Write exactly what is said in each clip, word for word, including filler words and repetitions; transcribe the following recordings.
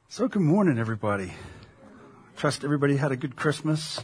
So good morning, everybody. Trust everybody had a good Christmas.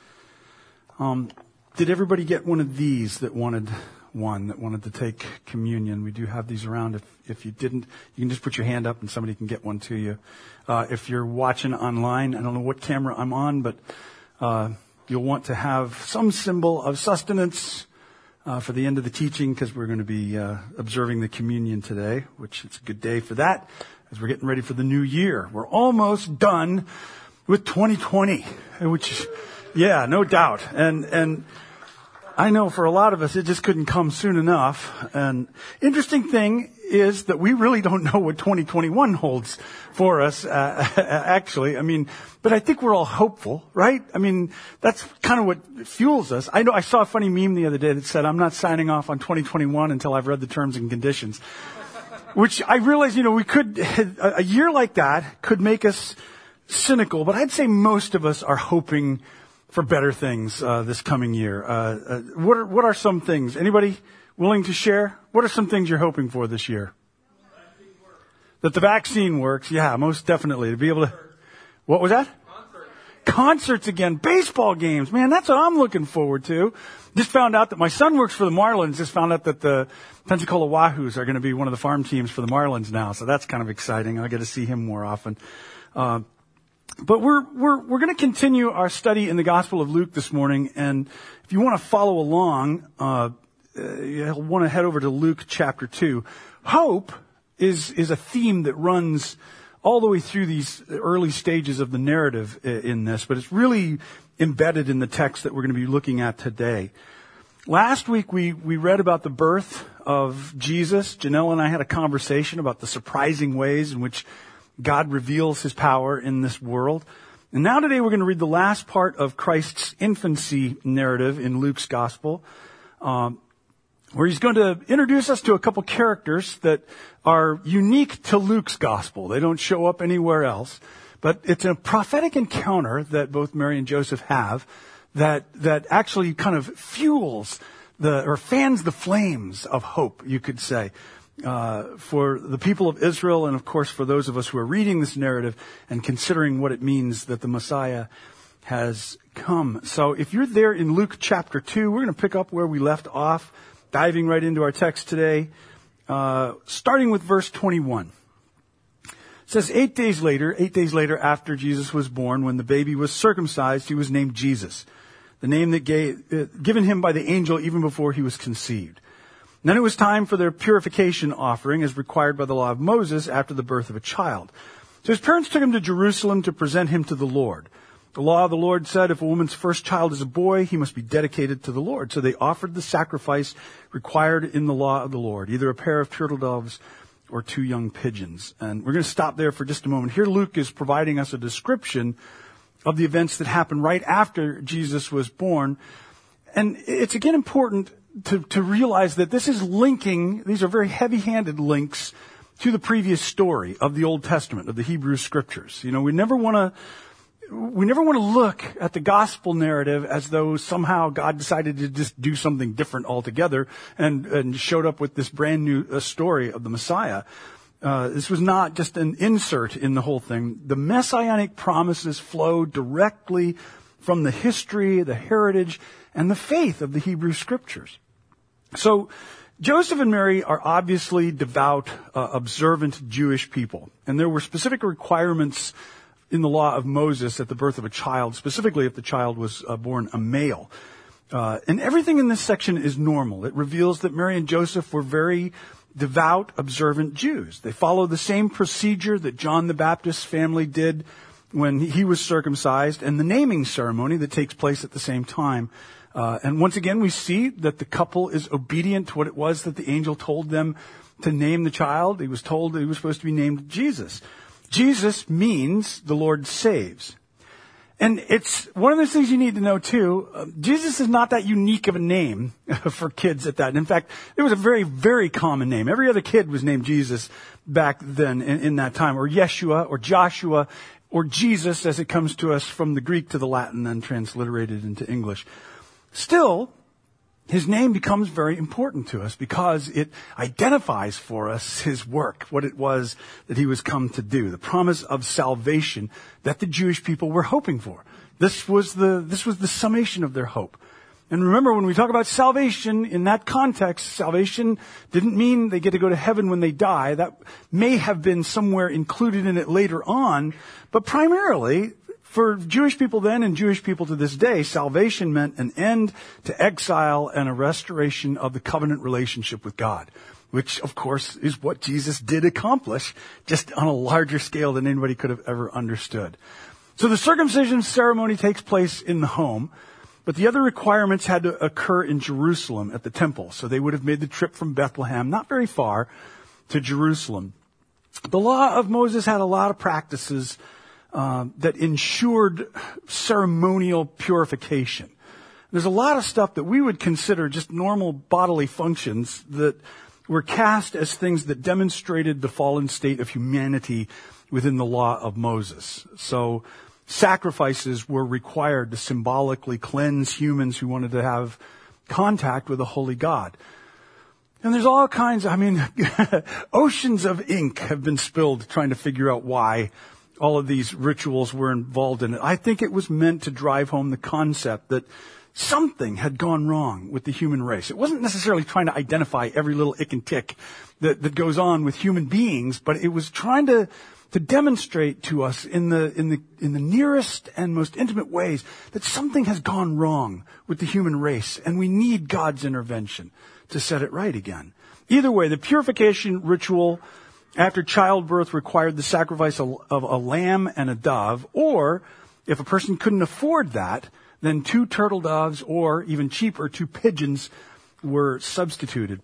Um, did everybody get one of these that wanted one, that wanted to take communion? We do have these around. If if you didn't, you can just put your hand up and somebody can get one to you. Uh, if you're watching online, I don't know what camera I'm on, but uh, you'll want to have some symbol of sustenance uh, for the end of the teaching, because we're going to be uh, observing the communion today, which it's a good day for that, as we're getting ready for the new year. We're almost done with twenty twenty, which, yeah, no doubt. And, and I know for a lot of us, it just couldn't come soon enough. And interesting thing is that we really don't know what twenty twenty-one holds for us, uh, actually. I mean, but I think we're all hopeful, right? I mean, that's kind of what fuels us. I know I saw a funny meme the other day that said, I'm not signing off on twenty twenty-one until I've read the terms and conditions. Which I realize, you know, we could, a year like that could make us cynical, but I'd say most of us are hoping for better things uh, this coming year. Uh, uh, what are, what are some things? Anybody willing to share? What are some things you're hoping for this year? That the vaccine works. Yeah, most definitely. To be able to, what was that? Concerts. Concerts again. Baseball games. Man, that's what I'm looking forward to. Just found out that my son works for the Marlins. Just found out that the Pensacola Wahoos are going to be one of the farm teams for the Marlins now. So that's kind of exciting. I get to see him more often. Uh, but we're, we're, we're going to continue our study in the Gospel of Luke this morning. And if you want to follow along, uh, you'll want to head over to Luke chapter two. Hope is, is a theme that runs all the way through these early stages of the narrative in this, but it's really embedded in the text that we're going to be looking at today. Last week we, we read about the birth of Jesus. Janelle and I had a conversation about the surprising ways in which God reveals his power in this world. And now today we're going to read the last part of Christ's infancy narrative in Luke's gospel, um, where he's going to introduce us to a couple characters that are unique to Luke's gospel. They don't show up anywhere else. But it's a prophetic encounter that both Mary and Joseph have that that actually kind of fuels the, or fans the flames of hope, you could say, uh, for the people of Israel, and of course for those of us who are reading this narrative and considering what it means that the Messiah has come. So if you're there in Luke chapter two, we're going to pick up where we left off, diving right into our text today, uh, starting with verse twenty-one. It says, eight days later, eight days later after Jesus was born, when the baby was circumcised, he was named Jesus, the name that gave, uh, given him by the angel even before he was conceived. And then it was time for their purification offering as required by the law of Moses after the birth of a child. So his parents took him to Jerusalem to present him to the Lord. The law of the Lord said if a woman's first child is a boy, he must be dedicated to the Lord. So they offered the sacrifice required in the law of the Lord, either a pair of turtle doves or two young pigeons. And we're going to stop there for just a moment. Here Luke is providing us a description of the events that happened right after Jesus was born. And it's again important to, to realize that this is linking, these are very heavy-handed links to the previous story of the Old Testament, of the Hebrew Scriptures. You know, we never want to We never want to look at the gospel narrative as though somehow God decided to just do something different altogether and, and showed up with this brand new uh, story of the Messiah. Uh, this was not just an insert in the whole thing. The messianic promises flow directly from the history, the heritage, and the faith of the Hebrew Scriptures. So Joseph and Mary are obviously devout, uh, observant Jewish people, and there were specific requirements in the law of Moses at the birth of a child, specifically if the child was uh, born a male. Uh, and everything in this section is normal. It reveals that Mary and Joseph were very devout, observant Jews. They follow the same procedure that John the Baptist's family did when he was circumcised, and the naming ceremony that takes place at the same time. Uh, and once again, we see that the couple is obedient to what it was that the angel told them to name the child. He was told that he was supposed to be named Jesus. Jesus means the Lord saves. And it's one of those things you need to know too. Uh, Jesus is not that unique of a name for kids at that. And in fact, it was a very, very common name. Every other kid was named Jesus back then in, in that time, or Yeshua, or Joshua, or Jesus as it comes to us from the Greek to the Latin and transliterated into English. Still, his name becomes very important to us because it identifies for us his work, what it was that he was come to do, the promise of salvation that the Jewish people were hoping for. This was the, this was the summation of their hope. And remember, when we talk about salvation in that context, salvation didn't mean they get to go to heaven when they die. That may have been somewhere included in it later on, but primarily, for Jewish people then and Jewish people to this day, salvation meant an end to exile and a restoration of the covenant relationship with God, which, of course, is what Jesus did accomplish, just on a larger scale than anybody could have ever understood. So the circumcision ceremony takes place in the home, but the other requirements had to occur in Jerusalem at the temple. So they would have made the trip from Bethlehem, not very far, to Jerusalem. The law of Moses had a lot of practices Uh, that ensured ceremonial purification. There's a lot of stuff that we would consider just normal bodily functions that were cast as things that demonstrated the fallen state of humanity within the law of Moses. So sacrifices were required to symbolically cleanse humans who wanted to have contact with a holy God. And there's all kinds of, I mean, oceans of ink have been spilled trying to figure out why all of these rituals were involved in it. I think it was meant to drive home the concept that something had gone wrong with the human race. It wasn't necessarily trying to identify every little ick and tick that, that goes on with human beings, but it was trying to, to demonstrate to us in the, in the, in the nearest and most intimate ways that something has gone wrong with the human race, and we need God's intervention to set it right again. Either way, the purification ritual after childbirth required the sacrifice of a lamb and a dove, or if a person couldn't afford that, then two turtle doves, or even cheaper, two pigeons were substituted.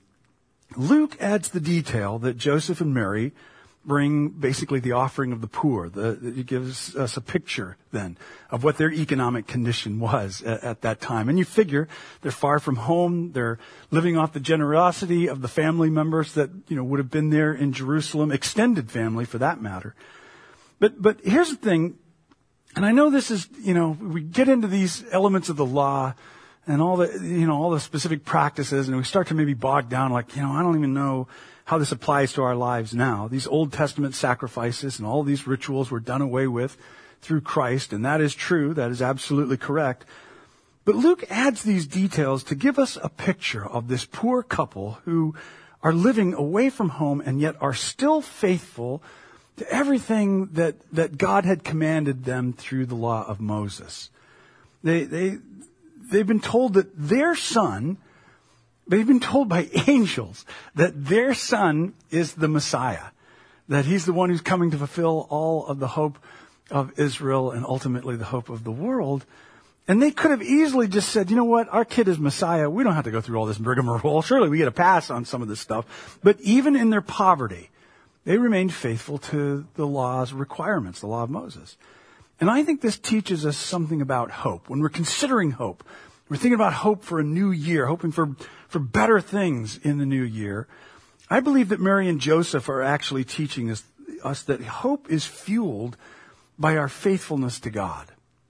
Luke adds the detail that Joseph and Mary bring basically the offering of the poor. The, it gives us a picture then of what their economic condition was at, at that time. And you figure they're far from home. They're living off the generosity of the family members that, you know, would have been there in Jerusalem, extended family for that matter. But, but here's the thing. And I know this is, you know, we get into these elements of the law and all the, you know, all the specific practices, and we start to maybe bog down like, you know, I don't even know how this applies to our lives now. These Old Testament sacrifices and all these rituals were done away with through Christ, and that is true. That is absolutely correct. But Luke adds these details to give us a picture of this poor couple who are living away from home and yet are still faithful to everything that, that God had commanded them through the law of Moses. They, they, they've been told that their son They've been told by angels that their son is the Messiah, that he's the one who's coming to fulfill all of the hope of Israel and ultimately the hope of the world. And they could have easily just said, you know what, our kid is Messiah. We don't have to go through all this rigmarole. Surely we get a pass on some of this stuff. But even in their poverty, they remained faithful to the law's requirements, the law of Moses. And I think this teaches us something about hope. When we're considering hope, we're thinking about hope for a new year, hoping for, for better things in the new year. I believe that Mary and Joseph are actually teaching us, us that hope is fueled by our faithfulness to God.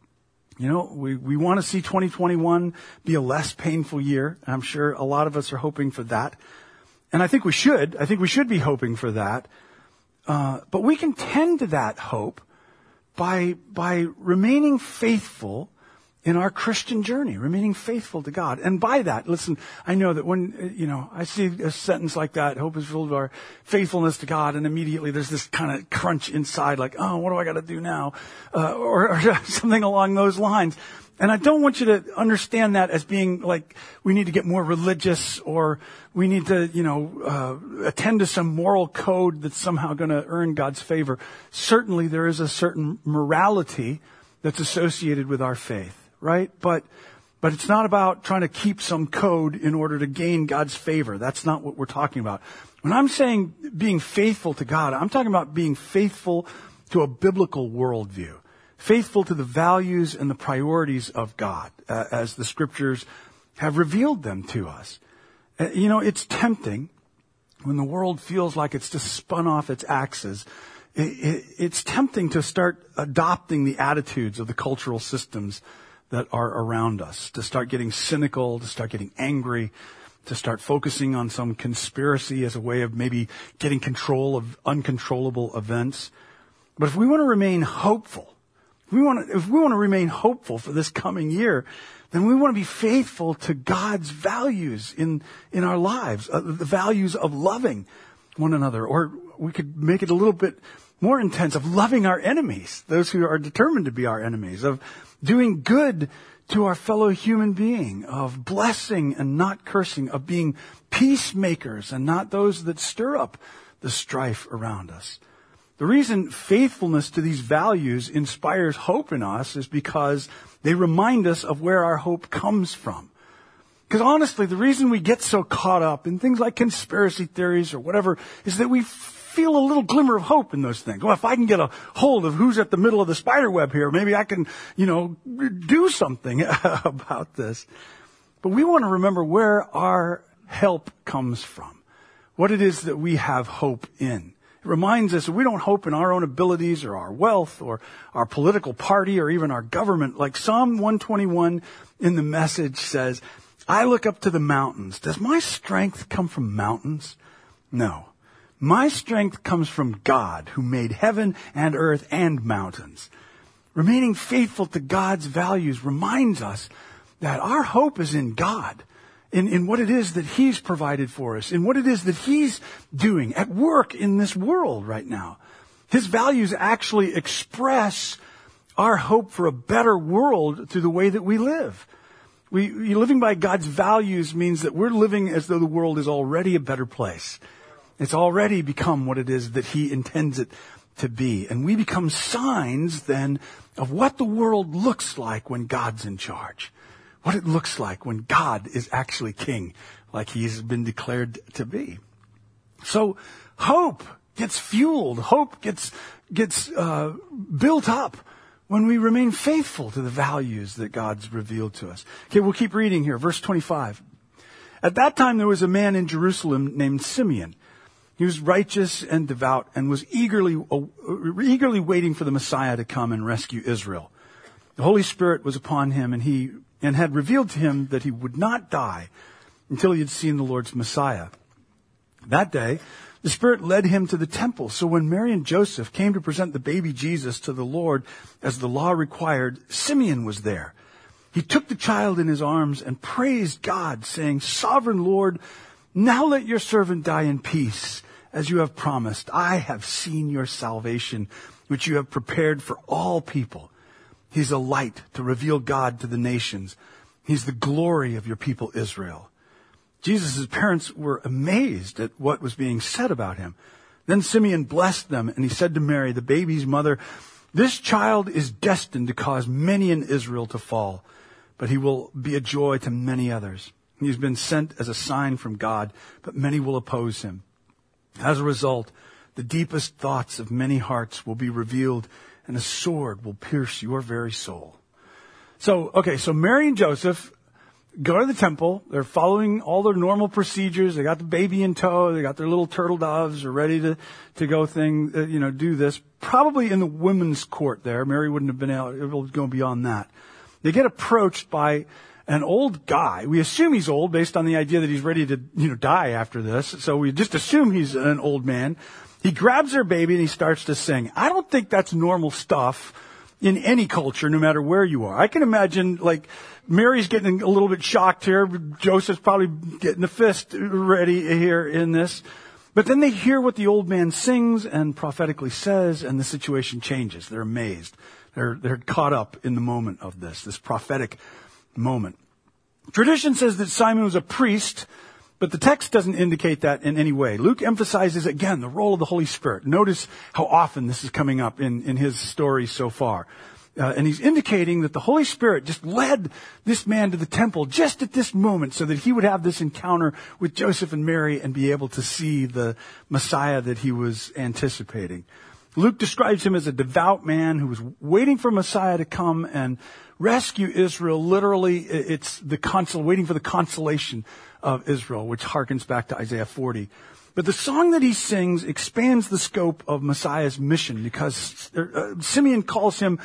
You know, we, we want to see twenty twenty-one be a less painful year. I'm sure a lot of us are hoping for that. And I think we should. I think we should be hoping for that. Uh, but we can tend to that hope by, by remaining faithful in our Christian journey, remaining faithful to God. And by that, listen, I know that when, you know, I see a sentence like that, hope is filled with our faithfulness to God, and immediately there's this kind of crunch inside, like, oh, what do I got to do now? Uh, or, or something along those lines. And I don't want you to understand that as being like we need to get more religious or we need to, you know, uh, attend to some moral code that's somehow going to earn God's favor. Certainly there is a certain morality that's associated with our faith. Right? But, but it's not about trying to keep some code in order to gain God's favor. That's not what we're talking about. When I'm saying being faithful to God, I'm talking about being faithful to a biblical worldview, faithful to the values and the priorities of God, uh, as the scriptures have revealed them to us. Uh, you know, it's tempting when the world feels like it's just spun off its axis. It, it, it's tempting to start adopting the attitudes of the cultural systems that are around us, to start getting cynical, to start getting angry, to start focusing on some conspiracy as a way of maybe getting control of uncontrollable events. But if we want to remain hopeful, if we want to, if we want to remain hopeful for this coming year, then we want to be faithful to God's values in, in our lives, uh, the values of loving one another. Or we could make it a little bit more intense, of loving our enemies, those who are determined to be our enemies, of doing good to our fellow human being, of blessing and not cursing, of being peacemakers and not those that stir up the strife around us. The reason faithfulness to these values inspires hope in us is because they remind us of where our hope comes from. Because honestly, the reason we get so caught up in things like conspiracy theories or whatever is that we feel a little glimmer of hope in those things. Well, if I can get a hold of who's at the middle of the spider web here, maybe I can, you know, do something about this. But we want to remember where our help comes from, what it is that we have hope in. It reminds us that we don't hope in our own abilities or our wealth or our political party or even our government. Like Psalm one twenty-one in the Message says, I look up to the mountains. Does my strength come from mountains? No. My strength comes from God, who made heaven and earth and mountains. Remaining faithful to God's values reminds us that our hope is in God, in, in what it is that He's provided for us, in what it is that He's doing at work in this world right now. His values actually express our hope for a better world through the way that we live. We, living by God's values means that we're living as though the world is already a better place. It's already become what it is that He intends it to be. And we become signs then of what the world looks like when God's in charge. What it looks like when God is actually king, like He's been declared to be. So hope gets fueled. Hope gets, gets, uh, built up when we remain faithful to the values that God's revealed to us. Okay, we'll keep reading here. Verse twenty-five. At that time there was a man in Jerusalem named Simeon. He was righteous and devout and was eagerly, uh, eagerly waiting for the Messiah to come and rescue Israel. The Holy Spirit was upon him, and he and had revealed to him that he would not die until he had seen the Lord's Messiah. That day, the Spirit led him to the temple. So when Mary and Joseph came to present the baby Jesus to the Lord as the law required, Simeon was there. He took the child in his arms and praised God, saying, Sovereign Lord, now let your servant die in peace, as you have promised. I have seen your salvation, which you have prepared for all people. He's a light to reveal God to the nations. He's the glory of your people Israel. Jesus' parents were amazed at what was being said about him. Then Simeon blessed them, and he said to Mary, the baby's mother, This child is destined to cause many in Israel to fall, but he will be a joy to many others. He's been sent as a sign from God, but many will oppose him. As a result, the deepest thoughts of many hearts will be revealed, and a sword will pierce your very soul. So, okay, so Mary and Joseph go to the temple. They're following all their normal procedures. They got the baby in tow. They got their little turtle doves. They're ready to, to go thing, uh, you know, do this. Probably in the women's court there. Mary wouldn't have been able to go beyond that. They get approached by an old guy. We assume he's old based on the idea that he's ready to, you know, die after this. So we just assume he's an old man. He grabs their baby and he starts to sing. I don't think that's normal stuff in any culture, no matter where you are. I can imagine, like, Mary's getting a little bit shocked here. Joseph's probably getting a fist ready here in this. But then they hear what the old man sings and prophetically says, and the situation changes. They're amazed. They're, they're caught up in the moment of this, this prophetic moment. Tradition says that Simon was a priest, but the text doesn't indicate that in any way. Luke emphasizes, again, the role of the Holy Spirit. Notice how often this is coming up in, in his story so far. Uh, and he's indicating that the Holy Spirit just led this man to the temple just at this moment so that he would have this encounter with Joseph and Mary and be able to see the Messiah that he was anticipating. Luke describes him as a devout man who was waiting for Messiah to come and rescue Israel. Literally, it's the consol- waiting for the consolation of Israel, which harkens back to Isaiah forty. But the song that he sings expands the scope of Messiah's mission because uh, Simeon calls him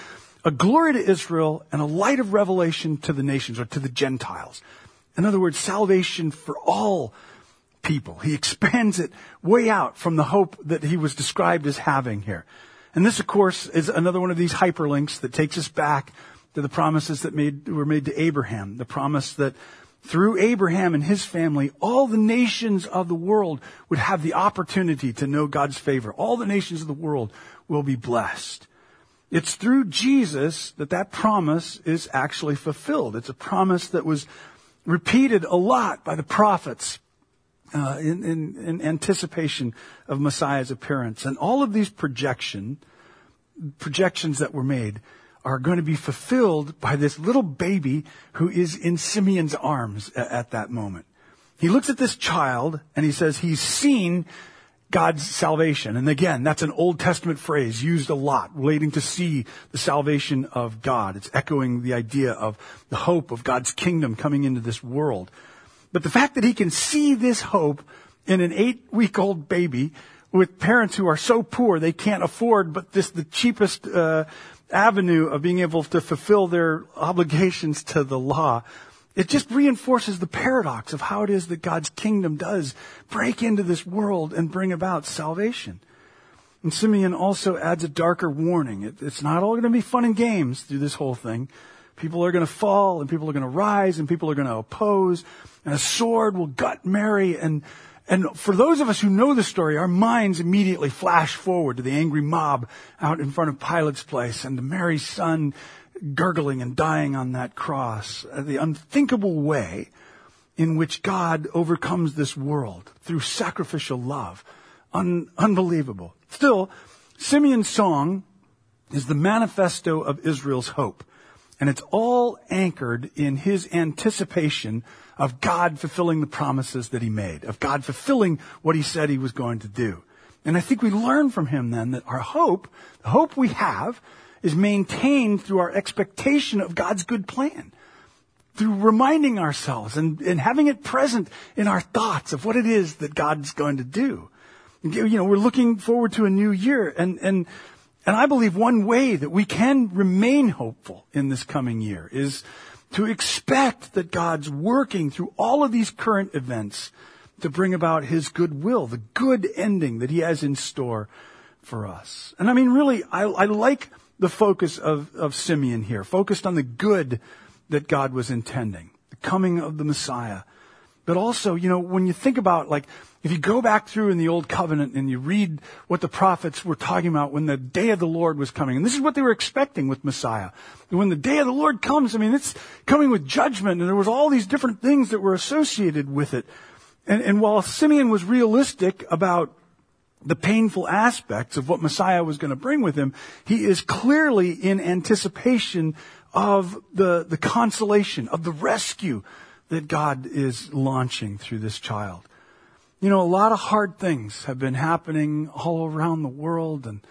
a glory to Israel and a light of revelation to the nations or to the Gentiles. In other words, salvation for all people. He expands it way out from the hope that he was described as having here. And this, of course, is another one of these hyperlinks that takes us back to the promises that made, were made to Abraham. The promise that through Abraham and his family, all the nations of the world would have the opportunity to know God's favor. All the nations of the world will be blessed. It's through Jesus that that promise is actually fulfilled. It's a promise that was repeated a lot by the prophets uh, in, in, in anticipation of Messiah's appearance. And all of these projection, projections that were made are going to be fulfilled by this little baby who is in Simeon's arms at, at that moment. He looks at this child and he says he's seen God's salvation. And again, that's an Old Testament phrase used a lot relating to see the salvation of God. It's echoing the idea of the hope of God's kingdom coming into this world. But the fact that he can see this hope in an eight-week-old baby with parents who are so poor they can't afford but this the cheapest uh avenue of being able to fulfill their obligations to the law, it just reinforces the paradox of how it is that God's kingdom does break into this world and bring about salvation. And Simeon also adds a darker warning. It, it's not all going to be fun and games through this whole thing. People are going to fall and people are going to rise and people are going to oppose and a sword will gut Mary. And And for those of us who know the story, our minds immediately flash forward to the angry mob out in front of Pilate's place and to Mary's son gurgling and dying on that cross. The unthinkable way in which God overcomes this world through sacrificial love. Un- unbelievable. Still, Simeon's song is the manifesto of Israel's hope. And it's all anchored in his anticipation of God fulfilling the promises that he made, of God fulfilling what he said he was going to do. And I think we learn from him then that our hope, the hope we have, is maintained through our expectation of God's good plan, through reminding ourselves and, and having it present in our thoughts of what it is that God's going to do. You know, we're looking forward to a new year, and, and, and I believe one way that we can remain hopeful in this coming year is to expect that God's working through all of these current events to bring about his good will, the good ending that he has in store for us. And I mean, really, I, I like the focus of, of Simeon here, focused on the good that God was intending, the coming of the Messiah. But also, you know, when you think about, like, if you go back through in the Old Covenant and you read what the prophets were talking about when the day of the Lord was coming, and this is what they were expecting with Messiah. And when the day of the Lord comes, I mean, it's coming with judgment, and there was all these different things that were associated with it. And, and while Simeon was realistic about the painful aspects of what Messiah was going to bring with him, he is clearly in anticipation of the, the consolation, of the rescue that God is launching through this child. You know, a lot of hard things have been happening all around the world and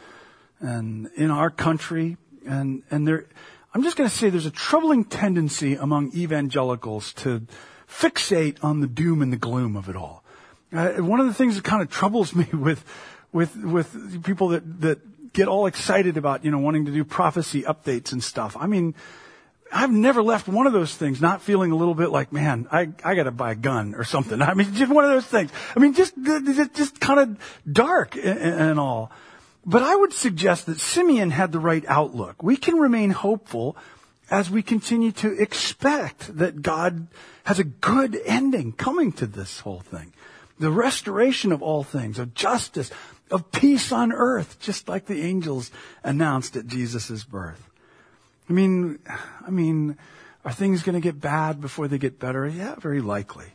and in our country. And, and there, I'm just going to say there's a troubling tendency among evangelicals to fixate on the doom and the gloom of it all. Uh, one of the things that kind of troubles me with with with people that, that get all excited about, you know, wanting to do prophecy updates and stuff. I mean, I've never left one of those things not feeling a little bit like, man, I, I got to buy a gun or something. I mean, just one of those things. I mean, just, just kind of dark and, and all. But I would suggest that Simeon had the right outlook. We can remain hopeful as we continue to expect that God has a good ending coming to this whole thing. The restoration of all things, of justice, of peace on earth, just like the angels announced at Jesus' birth. I mean, I mean, are things going to get bad before they get better? Yeah, very likely.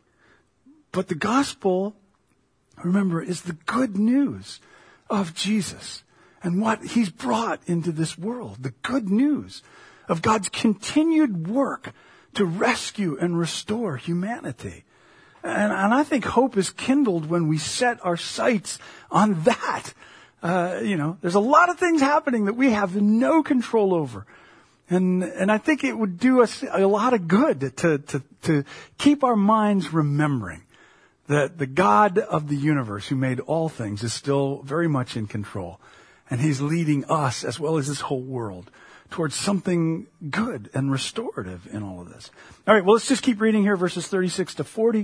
But the gospel, remember, is the good news of Jesus and what he's brought into this world. The good news of God's continued work to rescue and restore humanity. And, and I think hope is kindled when we set our sights on that. Uh, you know, there's a lot of things happening that we have no control over. And, and I think it would do us a lot of good to, to, to keep our minds remembering that the God of the universe who made all things is still very much in control. And he's leading us as well as this whole world towards something good and restorative in all of this. All right, well, let's just keep reading here, verses thirty-six to forty.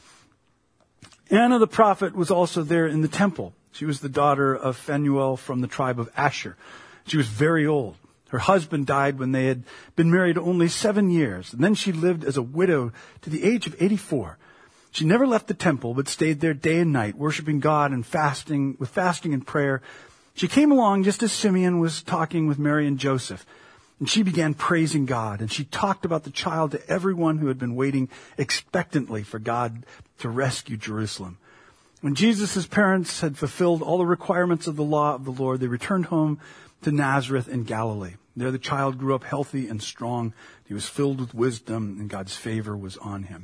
Anna the prophet was also there in the temple. She was the daughter of Phanuel from the tribe of Asher. She was very old. Her husband died when they had been married only seven years. And then she lived as a widow to the age of eighty-four. She never left the temple, but stayed there day and night, worshiping God and fasting, with fasting and prayer. She came along just as Simeon was talking with Mary and Joseph. And she began praising God. And she talked about the child to everyone who had been waiting expectantly for God to rescue Jerusalem. When Jesus' parents had fulfilled all the requirements of the law of the Lord, they returned home to Nazareth in Galilee. There the child grew up healthy and strong. He was filled with wisdom, and God's favor was on him.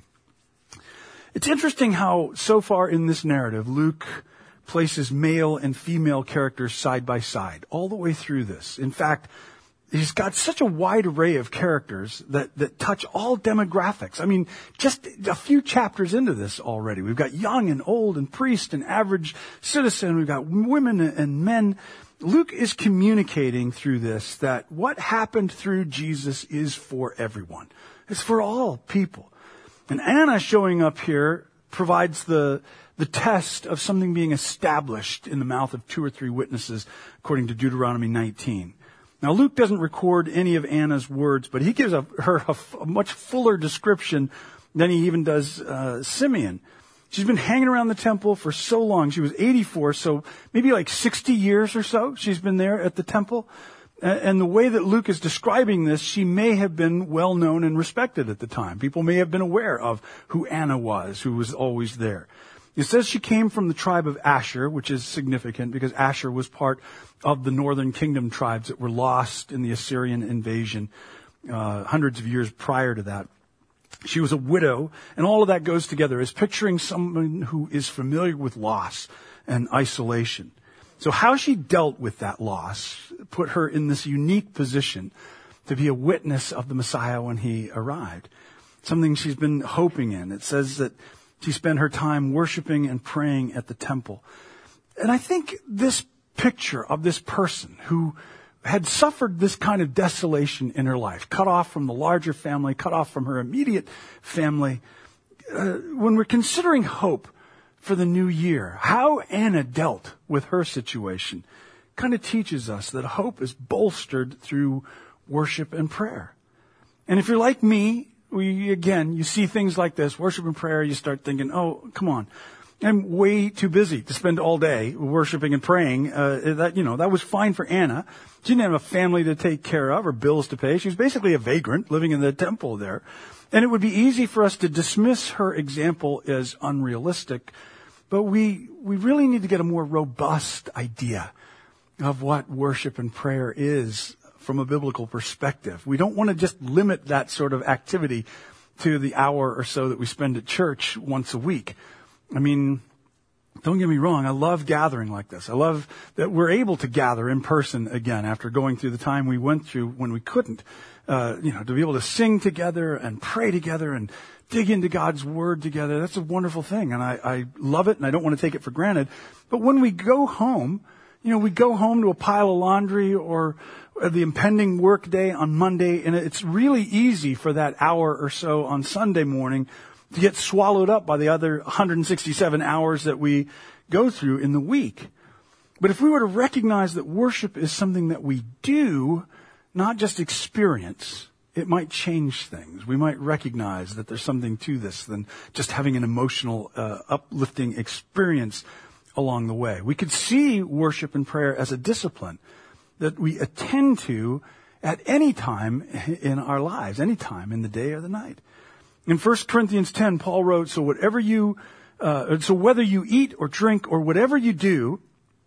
It's interesting how, so far in this narrative, Luke places male and female characters side by side, all the way through this. In fact, he's got such a wide array of characters that, that touch all demographics. I mean, just a few chapters into this already. We've got young and old and priest and average citizen. We've got women and men. Luke is communicating through this that what happened through Jesus is for everyone. It's for all people. And Anna showing up here provides the the test of something being established in the mouth of two or three witnesses, according to Deuteronomy nineteen. Now, Luke doesn't record any of Anna's words, but he gives a, her a, a much fuller description than he even does uh, Simeon. She's been hanging around the temple for so long. She was eighty-four, so maybe like sixty years or so she's been there at the temple. And the way that Luke is describing this, she may have been well known and respected at the time. People may have been aware of who Anna was, who was always there. It says she came from the tribe of Asher, which is significant because Asher was part of the northern kingdom tribes that were lost in the Assyrian invasion uh, hundreds of years prior to that. She was a widow, and all of that goes together as picturing someone who is familiar with loss and isolation. So how she dealt with that loss put her in this unique position to be a witness of the Messiah when he arrived. Something she's been hoping in. It says that she spent her time worshiping and praying at the temple. And I think this picture of this person who had suffered this kind of desolation in her life, cut off from the larger family, cut off from her immediate family, uh, when we're considering hope for the new year, how Anna dealt with her situation kind of teaches us that hope is bolstered through worship and prayer. And if you're like me, we, again, you see things like this, worship and prayer, you start thinking, oh, come on. I'm way too busy to spend all day worshiping and praying. Uh, that, you know, that was fine for Anna. She didn't have a family to take care of or bills to pay. She was basically a vagrant living in the temple there. And it would be easy for us to dismiss her example as unrealistic. But we, we really need to get a more robust idea of what worship and prayer is from a biblical perspective. We don't want to just limit that sort of activity to the hour or so that we spend at church once a week. I mean, don't get me wrong. I love gathering like this. I love that we're able to gather in person again after going through the time we went through when we couldn't. Uh, you know, to be able to sing together and pray together and dig into God's Word together. That's a wonderful thing. And I, I love it and I don't want to take it for granted. But when we go home, you know, we go home to a pile of laundry or the impending work day on Monday, and it's really easy for that hour or so on Sunday morning to get swallowed up by the other one hundred sixty-seven hours that we go through in the week. But if we were to recognize that worship is something that we do, not just experience, it might change things. We might recognize that there's something to this than just having an emotional, uh, uplifting experience along the way. We could see worship and prayer as a discipline that we attend to at any time in our lives, any time in the day or the night. In First Corinthians ten, Paul wrote, so whatever you, uh, so whether you eat or drink or whatever you do,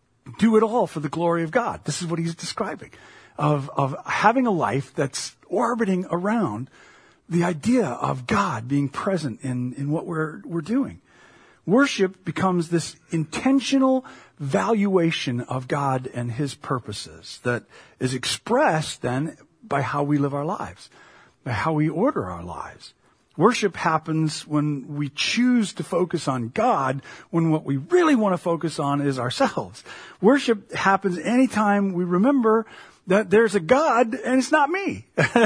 do it all for the glory of God. This is what he's describing, of, of having a life that's orbiting around the idea of God being present in, in what we're, we're doing. Worship becomes this intentional valuation of God and his purposes that is expressed then by how we live our lives, by how we order our lives. Worship happens when we choose to focus on God when what we really want to focus on is ourselves. Worship happens anytime we remember that there's a God and it's not me.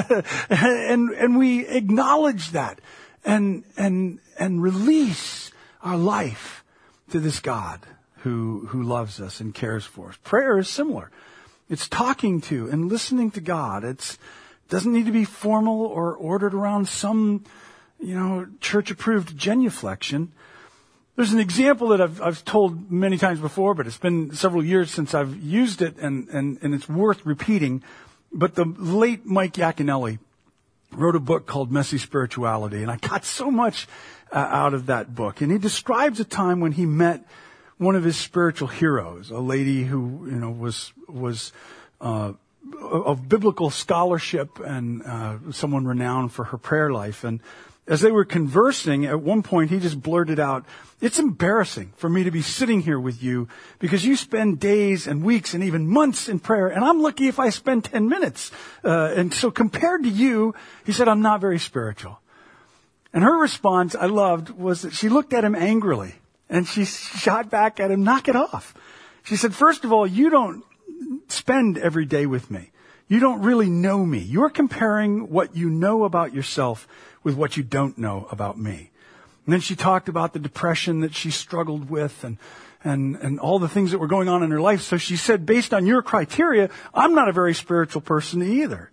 and, and we acknowledge that and, and, and release our life to this God who, who loves us and cares for us. Prayer is similar. It's talking to and listening to God. It's, doesn't need to be formal or ordered around some, you know, church-approved genuflection. There's an example that I've, I've told many times before, but it's been several years since I've used it, and, and, and it's worth repeating. But the late Mike Yaconelli wrote a book called Messy Spirituality, and I got so much uh, out of that book. And he describes a time when he met one of his spiritual heroes, a lady who, you know, was was uh, of biblical scholarship and uh, someone renowned for her prayer life. And as they were conversing, at one point he just blurted out, "It's embarrassing for me to be sitting here with you because you spend days and weeks and even months in prayer, and I'm lucky if I spend ten minutes. Uh, and so compared to you," he said, "I'm not very spiritual." And her response, I loved, was that she looked at him angrily, and she shot back at him, "Knock it off." She said, "First of all, you don't spend every day with me. You don't really know me. You're comparing what you know about yourself with what you don't know about me." And then she talked about the depression that she struggled with and, and, and all the things that were going on in her life. So she said, "Based on your criteria, I'm not a very spiritual person either."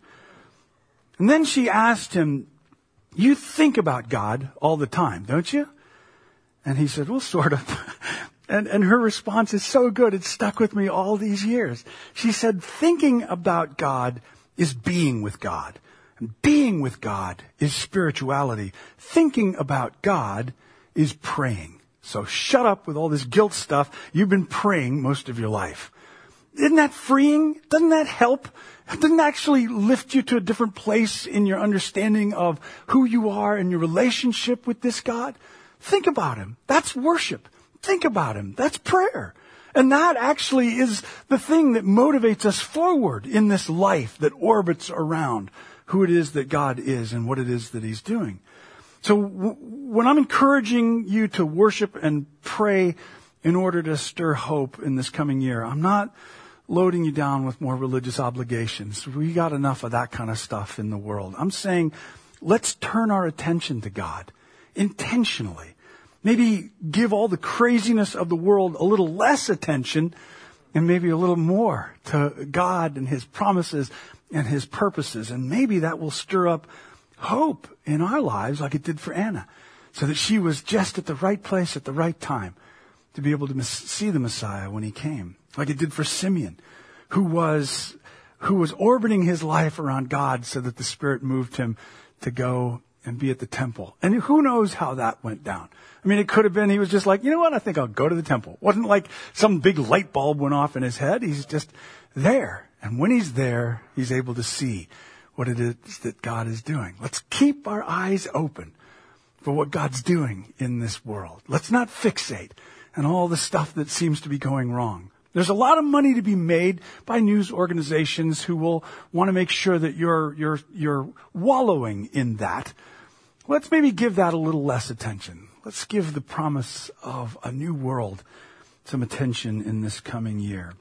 And then she asked him, "You think about God all the time, don't you?" And he said, "Well, sort of." And, and her response is so good. It stuck with me all these years. She said, "Thinking about God is being with God. And being with God is spirituality. Thinking about God is praying. So shut up with all this guilt stuff. You've been praying most of your life." Isn't that freeing? Doesn't that help? Doesn't that actually lift you to a different place in your understanding of who you are and your relationship with this God? Think about him. That's worship. Think about him. That's prayer. And that actually is the thing that motivates us forward in this life that orbits around who it is that God is and what it is that he's doing. So w- when I'm encouraging you to worship and pray in order to stir hope in this coming year, I'm not loading you down with more religious obligations. We got enough of that kind of stuff in the world. I'm saying let's turn our attention to God intentionally. Maybe give all the craziness of the world a little less attention and maybe a little more to God and his promises and his purposes. And maybe that will stir up hope in our lives like it did for Anna, so that she was just at the right place at the right time to be able to see the Messiah when he came. Like it did for Simeon, who was, who was orbiting his life around God so that the Spirit moved him to go and be at the temple. And who knows how that went down. I mean, it could have been he was just like, you know what, I think I'll go to the temple. It wasn't like some big light bulb went off in his head. He's just there. And when he's there, he's able to see what it is that God is doing. Let's keep our eyes open for what God's doing in this world. Let's not fixate on all the stuff that seems to be going wrong. There's a lot of money to be made by news organizations who will want to make sure that you're, you're, you're wallowing in that. Let's maybe give that a little less attention. Let's give the promise of a new world some attention in this coming year.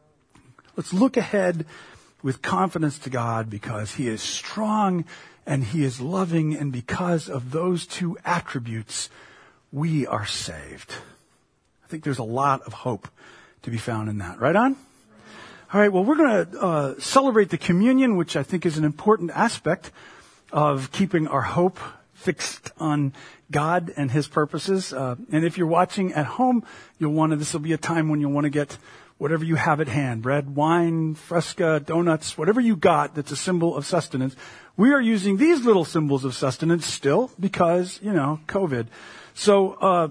Let's look ahead with confidence to God because he is strong and he is loving, and because of those two attributes, we are saved. I think there's a lot of hope to be found in that. Right on? All right, well, we're going to uh, celebrate the communion, which I think is an important aspect of keeping our hope fixed on God and his purposes. Uh, and if you're watching at home, you'll want to, this will be a time when you'll want to get whatever you have at hand, bread, wine, fresca, donuts, whatever you got that's a symbol of sustenance. We are using these little symbols of sustenance still because, you know, COVID. So, uh,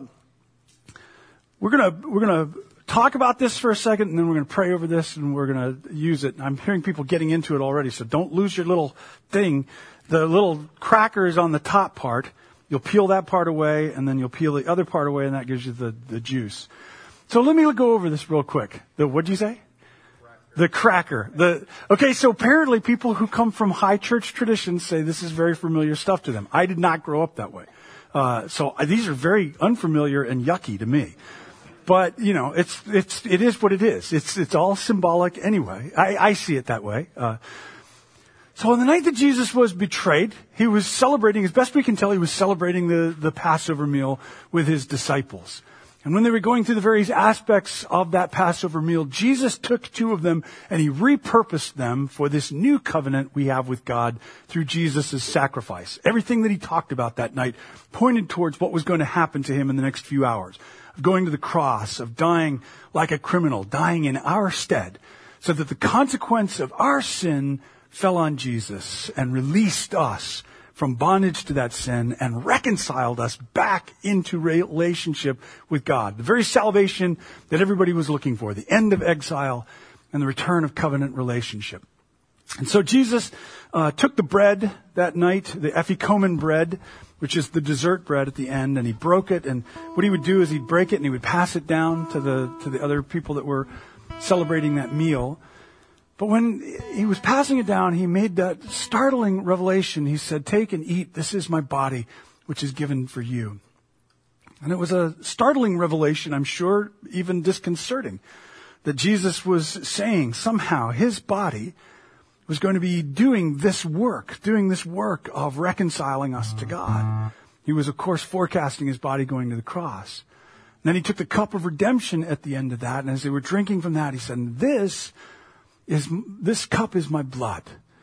we're going to, we're going to talk about this for a second, and then we're going to pray over this, and we're going to use it. I'm hearing people getting into it already, so don't lose your little thing. The little crackers on the top part, you'll peel that part away, and then you'll peel the other part away, and that gives you the, the juice. So let me go over this real quick. The, what'd you say? Cracker. The cracker. The, okay, so apparently people who come from high church traditions say this is very familiar stuff to them. I did not grow up that way. Uh, so these are very unfamiliar and yucky to me. But, you know, it's, it's, it is what it is. It's, it's all symbolic anyway. I, I see it that way. Uh, so on the night that Jesus was betrayed, he was celebrating, as best we can tell, he was celebrating the, the Passover meal with his disciples. And when they were going through the various aspects of that Passover meal, Jesus took two of them and he repurposed them for this new covenant we have with God through Jesus' sacrifice. Everything that he talked about that night pointed towards what was going to happen to him in the next few hours. Of going to the cross, of dying like a criminal, dying in our stead, so that the consequence of our sin fell on Jesus and released us from bondage to that sin and reconciled us back into relationship with God. The very salvation that everybody was looking for, the end of exile and the return of covenant relationship. And so Jesus uh, took the bread that night, the Epikomen bread, which is the dessert bread at the end, and he broke it. And what he would do is he'd break it and he would pass it down to the to the other people that were celebrating that meal. But when he was passing it down, he made that startling revelation. He said, "Take and eat. This is my body, which is given for you." And it was a startling revelation, I'm sure, even disconcerting, that Jesus was saying somehow his body was going to be doing this work, doing this work of reconciling us to God. He was, of course, forecasting his body going to the cross. And then he took the cup of redemption at the end of that, and as they were drinking from that, he said, "This is this cup is my blood,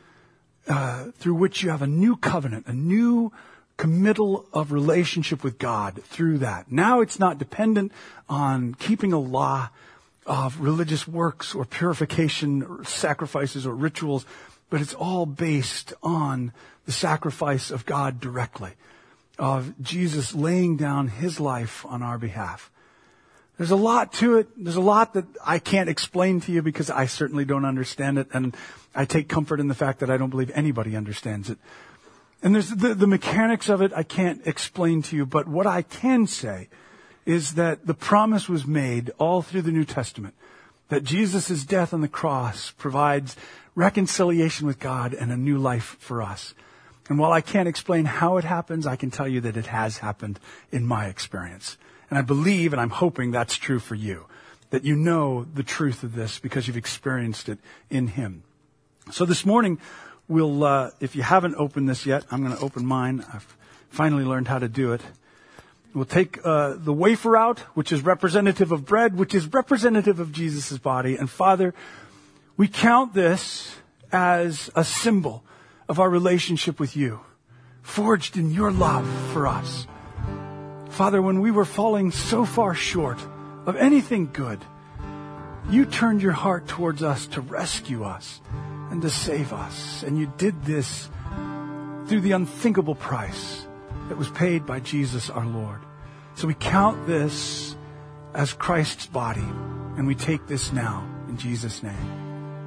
uh, through which you have a new covenant, a new committal of relationship with God through that. Now it's not dependent on keeping a law of religious works or purification or sacrifices or rituals, but it's all based on the sacrifice of God directly, of Jesus laying down his life on our behalf." There's a lot to it. There's a lot that I can't explain to you because I certainly don't understand it. And I take comfort in the fact that I don't believe anybody understands it. And there's the, the mechanics of it I can't explain to you. But what I can say is that the promise was made all through the New Testament that Jesus' death on the cross provides reconciliation with God and a new life for us. And while I can't explain how it happens, I can tell you that it has happened in my experience. And I believe, and I'm hoping that's true for you, that you know the truth of this because you've experienced it in him. So this morning, we'll, uh, if you haven't opened this yet, I'm going to open mine. I've finally learned how to do it. We'll take uh, the wafer out, which is representative of bread, which is representative of Jesus' body. And Father, we count this as a symbol of our relationship with you, forged in your love for us. Father, when we were falling so far short of anything good, you turned your heart towards us to rescue us and to save us. And you did this through the unthinkable price that was paid by Jesus our Lord. So we count this as Christ's body, and we take this now in Jesus' name.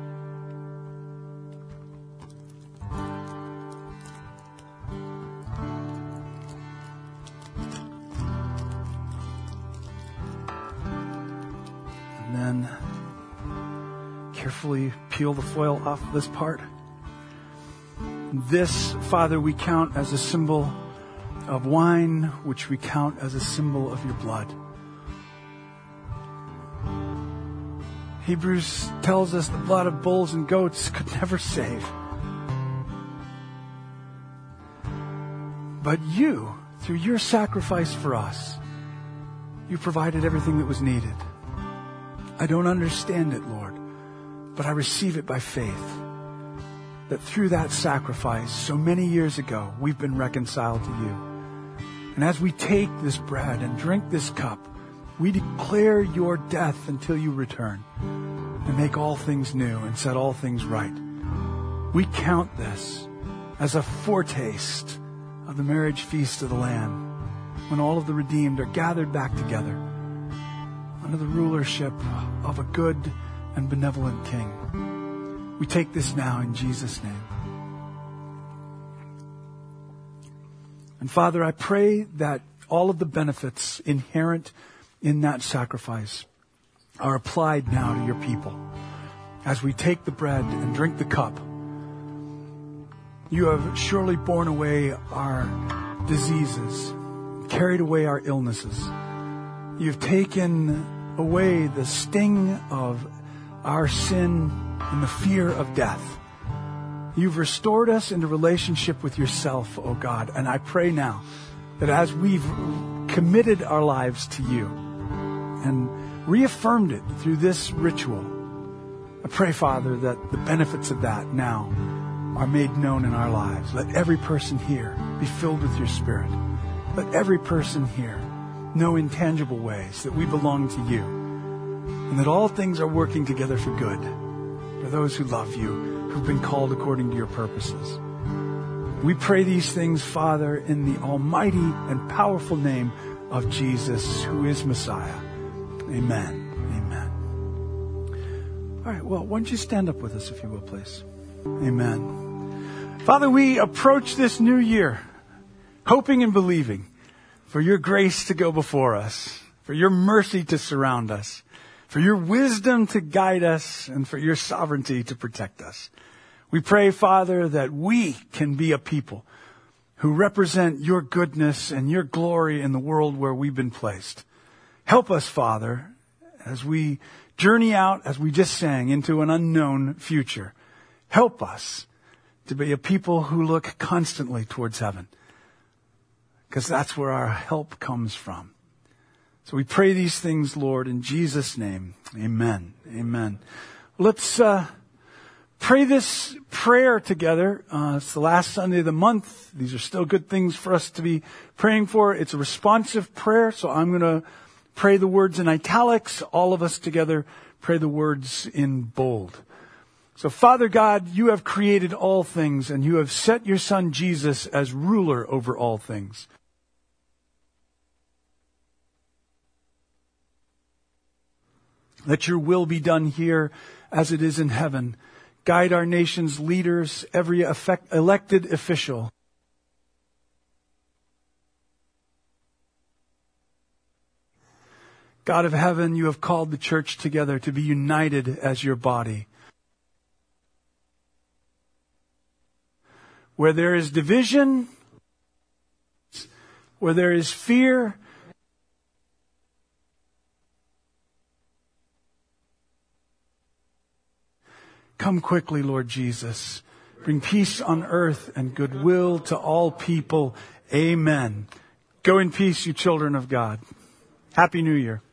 Then carefully peel the foil off this part. This, Father, we count as a symbol of wine, which we count as a symbol of your blood. Hebrews tells us the blood of bulls and goats could never save. But you, through your sacrifice for us, you provided everything that was needed. I don't understand it, Lord, but I receive it by faith. That through that sacrifice, so many years ago, we've been reconciled to you. And as we take this bread and drink this cup, we declare your death until you return and make all things new and set all things right. We count this as a foretaste of the marriage feast of the Lamb, when all of the redeemed are gathered back together under the rulership of a good and benevolent King. We take this now in Jesus' name. And Father, I pray that all of the benefits inherent in that sacrifice are applied now to your people. As we take the bread and drink the cup, you have surely borne away our diseases, carried away our illnesses. You've taken away the sting of our sin and the fear of death. You've restored us into relationship with yourself, oh God. And I pray now that as we've committed our lives to you and reaffirmed it through this ritual, I pray, Father, that the benefits of that now are made known in our lives. Let every person here be filled with your Spirit. Let every person here know in tangible ways that we belong to you and that all things are working together for good for those who love you, who've been called according to your purposes. We pray these things, Father, in the almighty and powerful name of Jesus, who is Messiah. Amen. Amen. All right, well, why don't you stand up with us, if you will, please? Amen. Father, we approach this new year hoping and believing for your grace to go before us, for your mercy to surround us, for your wisdom to guide us, and for your sovereignty to protect us. We pray, Father, that we can be a people who represent your goodness and your glory in the world where we've been placed. Help us, Father, as we journey out, as we just sang, into an unknown future. Help us to be a people who look constantly towards heaven, because that's where our help comes from. So we pray these things, Lord, in Jesus' name. Amen. Amen. Let's uh, pray this prayer together. Uh, it's the last Sunday of the month. These are still good things for us to be praying for. It's a responsive prayer, so I'm going to pray the words in italics. All of us together pray the words in bold. So, Father God, you have created all things, and you have set your Son Jesus as ruler over all things. Let your will be done here as it is in heaven. Guide our nation's leaders, every effect, elected official. God of heaven, you have called the church together to be united as your body. Where there is division, where there is fear, come quickly, Lord Jesus. Bring peace on earth and goodwill to all people. Amen. Go in peace, you children of God. Happy New Year.